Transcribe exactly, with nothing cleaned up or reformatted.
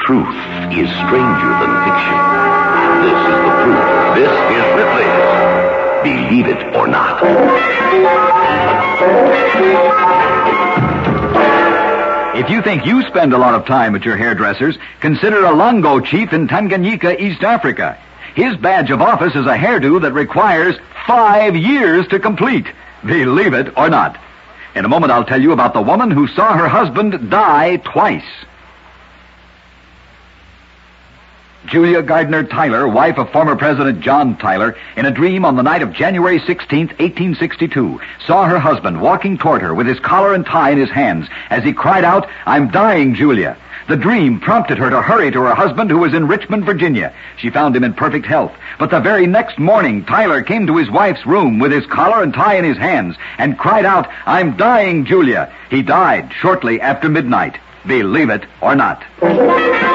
Truth is stranger than fiction. This is the proof. This is Ripley's Believe It or Not. If you think you spend a lot of time at your hairdresser's, consider a Longo chief in Tanganyika, East Africa. His badge of office is a hairdo that requires five years to complete. Believe it or not. In a moment, I'll tell you about the woman who saw her husband die twice. Julia Gardner Tyler, wife of former President John Tyler, in a dream on the night of January sixteenth, eighteen sixty-two, saw her husband walking toward her with his collar and tie in his hands as he cried out, "I'm dying, Julia." The dream prompted her to hurry to her husband, who was in Richmond, Virginia. She found him in perfect health. But the very next morning, Tyler came to his wife's room with his collar and tie in his hands and cried out, "I'm dying, Julia." He died shortly after midnight. Believe it or not.